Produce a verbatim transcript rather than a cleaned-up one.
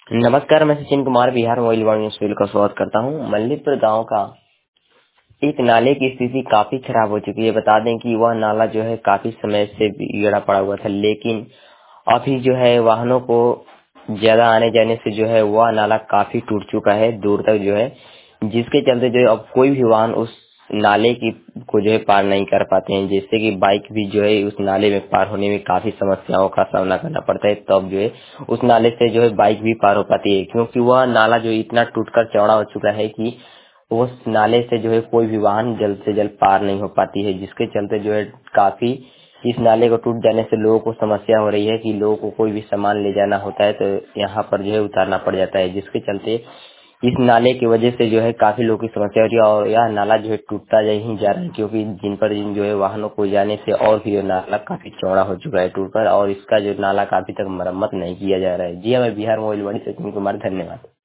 नमस्कार, मैं Sachin Kumar Bihar mobile Vaani news का स्वागत करता हूं। मल्लीपुर गांव का एक नाले की स्थिति काफी खराब हो चुकी है। बता दें कि वह नाला जो है काफी समय से बिगड़ा पड़ा हुआ था, लेकिन अभी जो है वाहनों को ज्यादा आने जाने से जो है वह नाला काफी टूट चुका है दूर तक जो है, जिसके चलते जो है अब कोई भी वाहन उस नाले की को जो है पार नहीं कर पाते हैं। जैसे कि बाइक भी जो है उस नाले में पार होने में काफी समस्याओं का सामना करना पड़ता है, तब जो है उस नाले से जो है बाइक भी पार हो पाती है, क्योंकि वह नाला जो इतना टूटकर चौड़ा हो चुका है कि उस नाले से जो है कोई भी वाहन जल्द से जल्द पार नहीं हो पाती है, जिसके चलते जो है काफी इस नाले को टूट जाने से लोगों को समस्या हो रही है कि लोगों को कोई भी सामान ले जाना होता है तो यहाँ पर जो है उतारना पड़ जाता है, जिसके चलते इस नाले की वजह से जो है काफी लोगों की समस्या हो रही है। और यह नाला जो है टूटता ही जा रहा है, क्योंकि दिन पर दिन जो है वाहनों को जाने से और भी ये नाला काफी चौड़ा हो चुका है टूटकर, और इसका जो नाला काफी तक मरम्मत नहीं किया जा रहा है। जी हाँ, मैं बिहार मोबाइल वाणी सचिन कुमार, धन्यवाद।